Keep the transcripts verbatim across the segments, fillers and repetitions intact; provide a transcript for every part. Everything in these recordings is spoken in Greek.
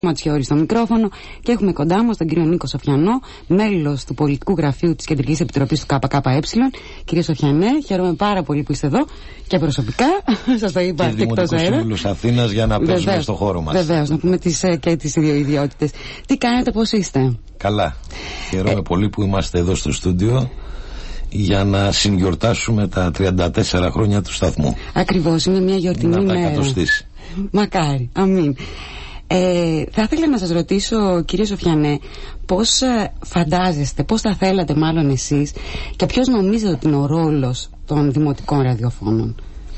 Ματσιώρη στο μικρόφωνο και έχουμε κοντά μας τον κύριο Νίκο Σοφιανό, μέλος του πολιτικού γραφείου της Κεντρικής Επιτροπής του ΚΚΕ. Κύριε Σοφιανέ, χαίρομαι πάρα πολύ που είστε εδώ και προσωπικά. Σας το είπα και, και εκτός αέρα. Σύμβουλος Αθήνας για να παίζουμε βεβαίως, στο χώρο μας. Βεβαίως, να πούμε τις, και τις δύο ιδιότητες. Τι κάνετε, πώς είστε? Καλά. Χαίρομαι ε... πολύ που είμαστε εδώ στο στούντιο για να συγκιορτάσουμε τα τριάντα τέσσερα χρόνια του σταθμού. Ακριβώς, είναι μια γιορτινή μέρα. Να τα εκατοστήσει. Μακάρι, αμήν. Ε, θα ήθελα να σας ρωτήσω, κύριε Σοφιανέ, πώς φαντάζεστε, πώς θα θέλατε μάλλον εσείς και ποιος νομίζετε ότι είναι ο ρόλος των δημοτικών ραδιοφώνων?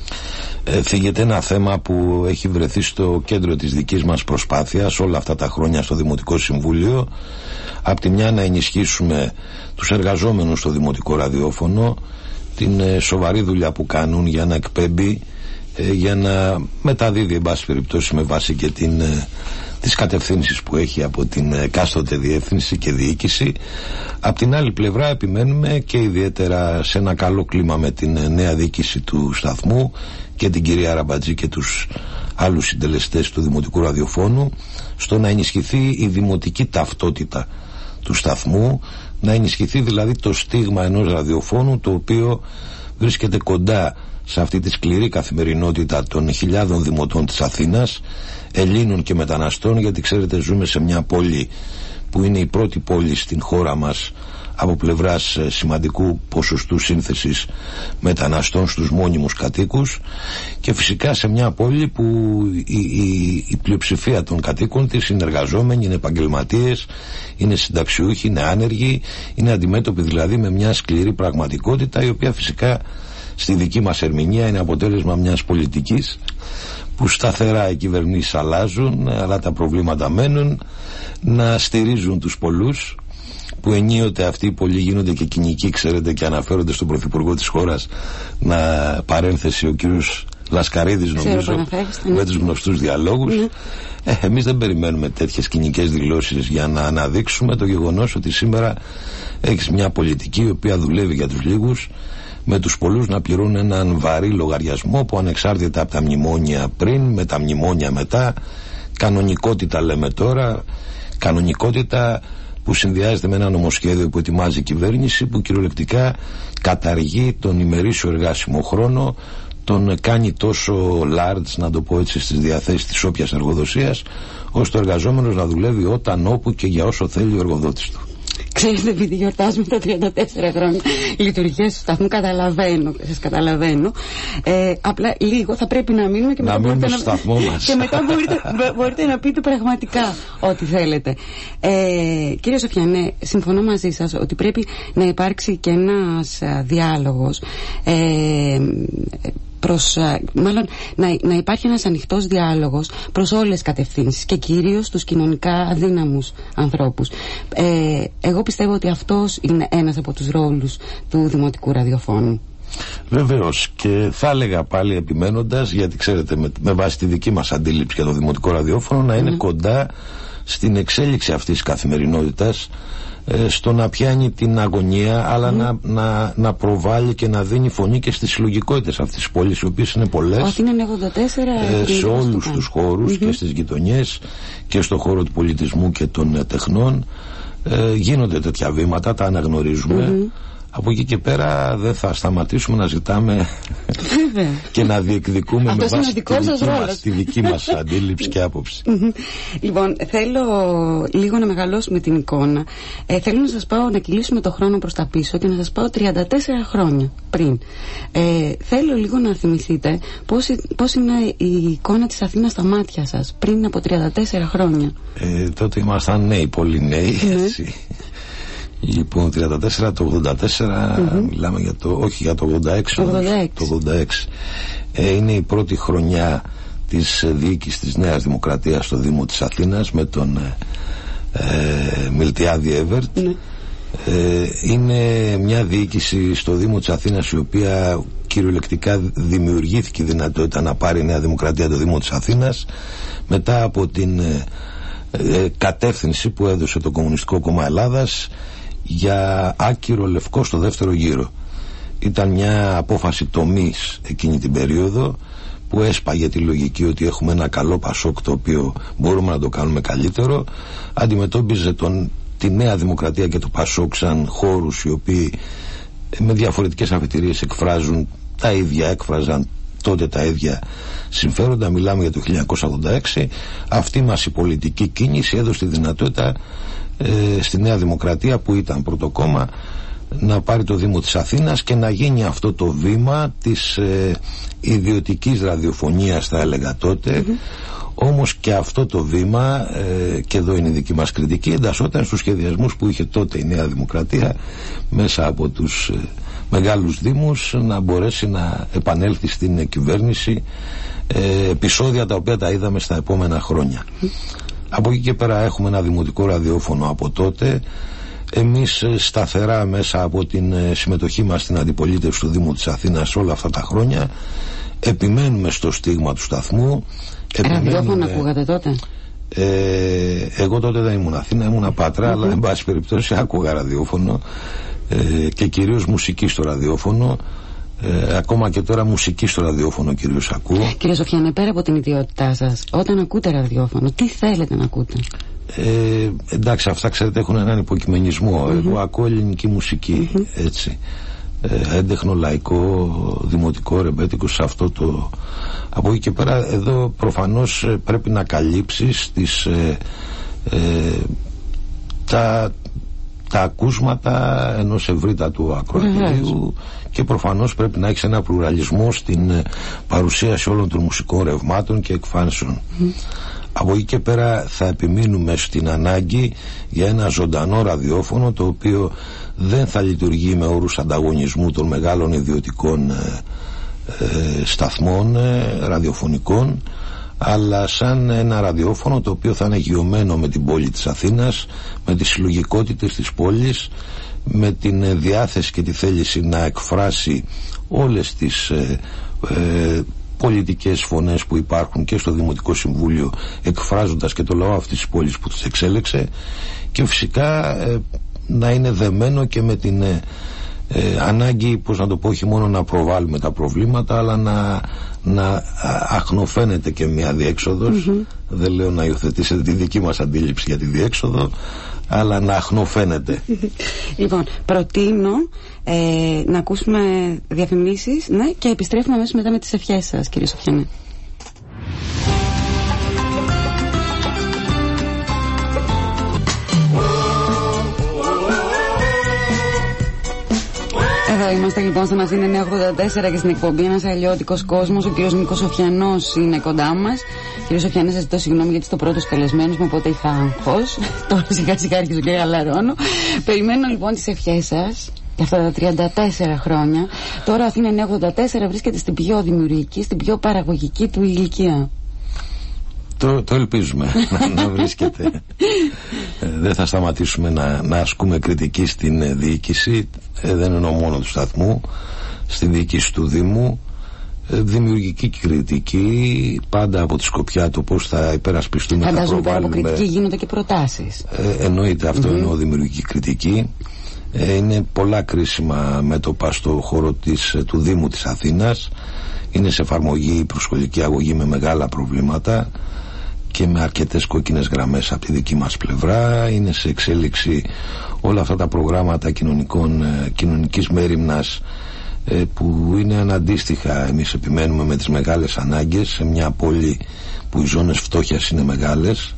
Ε, θίγεται ένα θέμα που έχει βρεθεί στο κέντρο της δικής μας προσπάθειας όλα αυτά τα χρόνια στο Δημοτικό Συμβούλιο. Απ' τη μια να ενισχύσουμε τους εργαζόμενους στο δημοτικό ραδιόφωνο, την ε, σοβαρή δουλειά που κάνουν για να εκπέμπει, ε, για να μεταδίδει εν πάση περιπτώσει με βάση και την, ε, τις κατευθύνσεις που έχει από την εκάστοτε διεύθυνση και διοίκηση. Απ' την άλλη πλευρά επιμένουμε και ιδιαίτερα σε ένα καλό κλίμα με την ε, νέα διοίκηση του σταθμού και την κυρία Ραμπατζή και τους άλλους συντελεστές του δημοτικού ραδιοφώνου, στο να ενισχυθεί η δημοτική ταυτότητα του σταθμού, να ενισχυθεί δηλαδή το στίγμα ενός ραδιοφώνου το οποίο βρίσκεται κοντά σε αυτή τη σκληρή καθημερινότητα των χιλιάδων δημοτών της Αθήνας, Ελλήνων και μεταναστών, γιατί ξέρετε ζούμε σε μια πόλη που είναι η πρώτη πόλη στην χώρα μας από πλευράς σημαντικού ποσοστού σύνθεσης μεταναστών στους μόνιμους κατοίκους, και φυσικά σε μια πόλη που η, η, η πλειοψηφία των κατοίκων της είναι εργαζόμενοι, είναι επαγγελματίες, είναι συνταξιούχοι, είναι άνεργοι, είναι αντιμέτωποι δηλαδή με μια σκληρή πραγματικότητα, η οποία φυσικά στη δική μας ερμηνεία είναι αποτέλεσμα μιας πολιτικής που σταθερά οι κυβερνήσεις αλλάζουν, αλλά τα προβλήματα μένουν, να στηρίζουν τους πολλούς, που ενίοτε αυτοί οι πολλοί γίνονται και κοινικοί, ξέρετε, και αναφέρονται στον Πρωθυπουργό της χώρας, να παρένθεση ο κύριος Λασκαρίδης νομίζω, με τους γνωστούς διαλόγους. Mm. Ε, εμείς δεν περιμένουμε τέτοιες κοινικές δηλώσεις για να αναδείξουμε το γεγονός ότι σήμερα έχεις μια πολιτική η οποία δουλεύει για τους λίγους, με τους πολλούς να πληρούν έναν βαρύ λογαριασμό που ανεξάρτητα από τα μνημόνια πριν, με τα μνημόνια μετά, κανονικότητα λέμε τώρα, κανονικότητα που συνδυάζεται με ένα νομοσχέδιο που ετοιμάζει η κυβέρνηση, που κυριολεκτικά καταργεί τον ημερήσιο εργάσιμο χρόνο, τον κάνει τόσο large, να το πω έτσι, στις διαθέσεις της όποιας εργοδοσίας, ώστε ο εργαζόμενος να δουλεύει όταν, όπου και για όσο θέλει ο εργοδότης του. Ξέρετε, επειδή γιορτάζουμε τα τριάντα τέσσερα χρόνια λειτουργίας του σταθμού, καταλαβαίνω, σας καταλαβαίνω. Ε, απλά λίγο θα πρέπει να μείνουμε και μετά, να μπορείτε, να... σταθμό μας. Και μετά μπορείτε, μπορείτε να πείτε πραγματικά ό,τι θέλετε. Ε, κύριε Σοφιανέ, συμφωνώ μαζί σας ότι πρέπει να υπάρξει και ένας διάλογος. Ε, προς, μάλλον να, να υπάρχει ένας ανοιχτός διάλογος προς όλες τις κατευθύνσεις και κυρίως τους κοινωνικά αδύναμους ανθρώπους. Ε, εγώ πιστεύω ότι αυτός είναι ένας από τους ρόλους του δημοτικού ραδιοφώνου. Βεβαίως, και θα έλεγα πάλι επιμένοντας, γιατί ξέρετε με, με βάση τη δική μας αντίληψη για το δημοτικό ραδιόφωνο, να είναι mm. κοντά στην εξέλιξη αυτής της καθημερινότητας, στο να πιάνει την αγωνία, αλλά mm. να, να, να προβάλλει και να δίνει φωνή και στις συλλογικότητες αυτής της πόλης, οι οποίες είναι πολλές. Όχι, είναι ογδόντα τέσσερα ε, σε όλους τους χώρους mm-hmm. και στις γειτονιές και στο χώρο του πολιτισμού και των ε, τεχνών. Ε, γίνονται τέτοια βήματα, τα αναγνωρίζουμε. Mm-hmm. Από εκεί και πέρα δεν θα σταματήσουμε να ζητάμε και να διεκδικούμε αυτός με βάση τη δική, μας, τη δική μας αντίληψη και άποψη. Λοιπόν, θέλω λίγο να μεγαλώσουμε την εικόνα. Ε, θέλω να σας πάω να κυλήσουμε το χρόνο προς τα πίσω και να σας πάω τριάντα τέσσερα χρόνια πριν. Ε, θέλω λίγο να θυμηθείτε πώς, πώς είναι η εικόνα της Αθήνας στα μάτια σας πριν από τριάντα τέσσερα χρόνια. Ε, τότε ήμασταν νέοι, πολύ νέοι, έτσι. Λοιπόν, τριάντα τέσσερα, το ογδόντα τέσσερα, mm-hmm. μιλάμε για το, όχι για το ογδόντα έξι, ογδόντα έξι. Το ογδόντα έξι. Ε, είναι η πρώτη χρονιά της διοίκησης της Νέας Δημοκρατίας στο Δήμο της Αθήνας με τον ε, Μιλτιάδη Εύερτ. Mm-hmm. Ε, είναι μια διοίκηση στο Δήμο της Αθήνας η οποία κυριολεκτικά δημιουργήθηκε η δυνατότητα να πάρει η Νέα Δημοκρατία το Δήμο της Αθήνας μετά από την ε, ε, κατεύθυνση που έδωσε το Κομμουνιστικό Κόμμα Ελλάδας για άκυρο λευκό στο δεύτερο γύρο. Ήταν μια απόφαση τομής εκείνη την περίοδο που έσπαγε τη λογική ότι έχουμε ένα καλό Πασόκ το οποίο μπορούμε να το κάνουμε καλύτερο, αντιμετώπιζε τον, τη Νέα Δημοκρατία και το Πασόκ σαν χώρους οι οποίοι με διαφορετικές αφετηρίες εκφράζουν τα ίδια, έκφραζαν τότε τα ίδια συμφέροντα. Μιλάμε για το χίλια εννιακόσια ογδόντα έξι. Αυτή μας η πολιτική κίνηση έδωσε τη δυνατότητα ε, στη Νέα Δημοκρατία, που ήταν πρώτο κόμμα, να πάρει το Δήμο της Αθήνας και να γίνει αυτό το βήμα της ε, ιδιωτικής ραδιοφωνίας, θα έλεγα τότε. Mm-hmm. Όμως και αυτό το βήμα, ε, και εδώ είναι η δική μας κριτική, εντασσόταν στους σχεδιασμούς που είχε τότε η Νέα Δημοκρατία μέσα από τους ε, μεγάλους δήμους, να μπορέσει να επανέλθει στην κυβέρνηση, ε, επεισόδια τα οποία τα είδαμε στα επόμενα χρόνια. Mm. Από εκεί και πέρα έχουμε ένα δημοτικό ραδιόφωνο από τότε. Εμείς σταθερά μέσα από την συμμετοχή μας στην αντιπολίτευση του Δήμου της Αθήνας όλα αυτά τα χρόνια επιμένουμε στο στίγμα του σταθμού. Ραδιόφωνο ακούγατε τότε? Ε, εγώ τότε δεν ήμουν Αθήνα, ήμουν Πάτρα, mm-hmm. αλλά εν πάση περιπτώσει άκουγα ραδιόφωνο, ε, και κυρίως μουσική στο ραδιόφωνο. Ε, ακόμα και τώρα μουσική στο ραδιόφωνο κυρίως ακούω. Κύριε Σοφιανέ, πέρα από την ιδιότητά σας, όταν ακούτε ραδιόφωνο, τι θέλετε να ακούτε? Ε, εντάξει, αυτά ξέρετε έχουν έναν υποκειμενισμό. Mm-hmm. Εγώ ακούω ελληνική μουσική, mm-hmm. έτσι, ε, έντεχνο, λαϊκό, δημοτικό, ρεμπέτικο, σε αυτό το... Από εκεί και πέρα εδώ προφανώς πρέπει να καλύψεις τις, ε, ε, τα, τα ακούσματα ενός ευρύτατου ακροατηρίου, mm-hmm. και προφανώς πρέπει να έχεις ένα πλουραλισμό στην παρουσίαση όλων των μουσικών ρευμάτων και εκφάνσεων. Mm-hmm. Από εκεί και πέρα θα επιμείνουμε στην ανάγκη για ένα ζωντανό ραδιόφωνο, το οποίο δεν θα λειτουργεί με όρους ανταγωνισμού των μεγάλων ιδιωτικών ε, ε, σταθμών ε, ραδιοφωνικών, αλλά σαν ένα ραδιόφωνο το οποίο θα είναι γειωμένο με την πόλη της Αθήνας, με τις συλλογικότητες της πόλης, με την διάθεση και τη θέληση να εκφράσει όλες τις ε, ε, πολιτικές φωνές που υπάρχουν και στο Δημοτικό Συμβούλιο, εκφράζοντας και το λαό αυτής της πόλης που τους εξέλεξε, και φυσικά ε, να είναι δεμένο και με την ε, ε, ανάγκη, πώς να το πω, όχι μόνο να προβάλλουμε τα προβλήματα, αλλά να, να αχνοφαίνεται και μια διέξοδος. Mm-hmm. Δεν λέω να υιοθετήσετε τη δική μας αντίληψη για τη διέξοδο, αλλά να αχνοφαίνεται. Λοιπόν, προτείνω ε, να ακούσουμε διαφημίσεις, ναι, και επιστρέφουμε αμέσως μετά με τις ευχές σας, κύριε Σοφιανέ. Εδώ είμαστε λοιπόν στο Μαθήνα εννιακόσια ογδόντα τέσσερα και στην εκπομπή Ένας Αλλιώτικος Κόσμος. Ο κύριος Νίκος Σοφιανός είναι κοντά μας. Κύριε Σοφιανέ, σας ζητώ συγγνώμη γιατί είστε ο πρώτος καλεσμένος μου, οπότε είχα άγχος. Τώρα σιγά σιγά άρχιζω και χαλαρώνω. Περιμένω λοιπόν τις ευχές σας για αυτά τα τριάντα τέσσερα χρόνια. Τώρα ο Αθήνα εννιακόσια ογδόντα τέσσερα βρίσκεται στην πιο δημιουργική, στην πιο παραγωγική του ηλικία. Το, το ελπίζουμε να, να βρίσκεται. ε, δεν θα σταματήσουμε να, να ασκούμε κριτική στην διοίκηση, ε, δεν εννοώ μόνο του σταθμού, στην διοίκηση του Δήμου, ε, δημιουργική κριτική πάντα από τη σκοπιά το πώς θα υπερασπιστούμε. Φαντάζομαι πέρα από κριτική γίνονται και προτάσεις. ε, εννοείται αυτό, mm-hmm. εννοώ δημιουργική κριτική. ε, είναι πολλά κρίσιμα μέτωπα στο χώρο της, του Δήμου της Αθήνας. Είναι σε εφαρμογή η προσχολική αγωγή με μεγάλα προβλήματα και με αρκετές κόκκινες γραμμές από τη δική μας πλευρά. Είναι σε εξέλιξη όλα αυτά τα προγράμματα κοινωνικών, κοινωνικής μέριμνας, που είναι αναντίστοιχα. Εμείς επιμένουμε με τις μεγάλες ανάγκες σε μια πόλη που οι ζώνες φτώχειας είναι μεγάλες,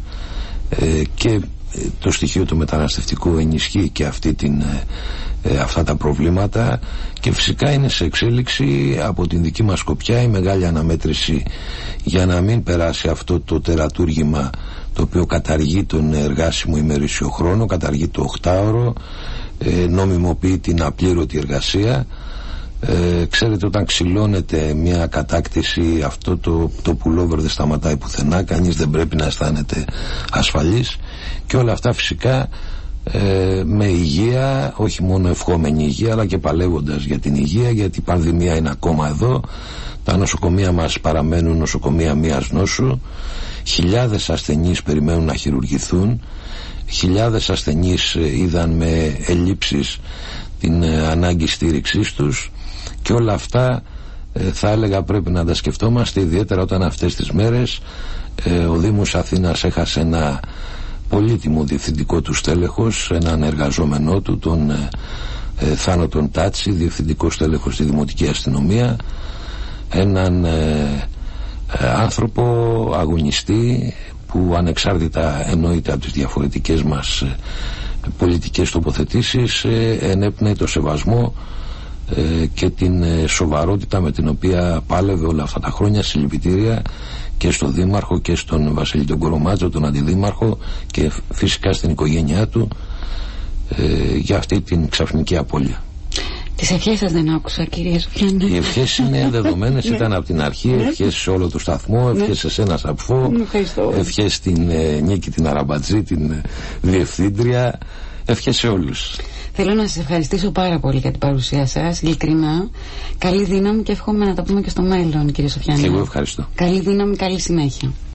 και το στοιχείο το μεταναστευτικό ενισχύει και αυτή την, αυτά τα προβλήματα, και φυσικά είναι σε εξέλιξη από την δική μας σκοπιά η μεγάλη αναμέτρηση για να μην περάσει αυτό το τερατούργημα το οποίο καταργεί τον εργάσιμο ημερήσιο χρόνο, καταργεί το οχτάωρο, ε, νομιμοποιεί την απλήρωτη εργασία. Ε, ξέρετε, όταν ξυλώνεται μια κατάκτηση, αυτό το, το πουλόβερ δεν σταματάει πουθενά, κανείς δεν πρέπει να αισθάνεται ασφαλής, και όλα αυτά φυσικά ε, με υγεία, όχι μόνο ευχόμενη υγεία, αλλά και παλεύοντας για την υγεία, γιατί η πανδημία είναι ακόμα εδώ. Τα νοσοκομεία μας παραμένουν νοσοκομεία μίας νόσου, χιλιάδες ασθενείς περιμένουν να χειρουργηθούν, χιλιάδες ασθενείς είδαν με ελλείψεις την ανάγκη στήριξής τους, και όλα αυτά ε, θα έλεγα πρέπει να τα σκεφτόμαστε, ιδιαίτερα όταν αυτές τις μέρες ε, ο Δήμος Αθήνας έχασε ένα πολύτιμο διευθυντικό του στέλεχος, έναν εργαζόμενό του, τον ε, ε, Θάνο τον Τάτσι, διευθυντικό στέλεχος στη Δημοτική Αστυνομία, έναν ε, ε, άνθρωπο αγωνιστή που ανεξάρτητα εννοείται από τις διαφορετικές μας ε, πολιτικές τοποθετήσεις ε, ενέπνεε το σεβασμό ε, και την ε, σοβαρότητα με την οποία πάλευε όλα αυτά τα χρόνια. Συλληπιτήρια και στον Δήμαρχο και στον Βασίλη τον Κορομάτζο, τον Αντιδήμαρχο, και φυσικά στην οικογένειά του ε, για αυτή την ξαφνική απώλεια. Τις ευχές σας δεν άκουσα, κύριε Σοφιανέ. Οι ευχές είναι δεδομένες, ήταν από την αρχή. Ευχές σε όλο το σταθμό, ευχές σε σένα Σαπφό, ευχές στην ε, Νίκη την Αραμπατζή, την ε, διευθύντρια, ευχές σε όλους. Θέλω να σας ευχαριστήσω πάρα πολύ για την παρουσία σας, ειλικρινά. Καλή δύναμη και εύχομαι να τα πούμε και στο μέλλον, κύριε Σοφιανέ. Και εγώ ευχαριστώ. Καλή δύναμη, καλή συνέχεια.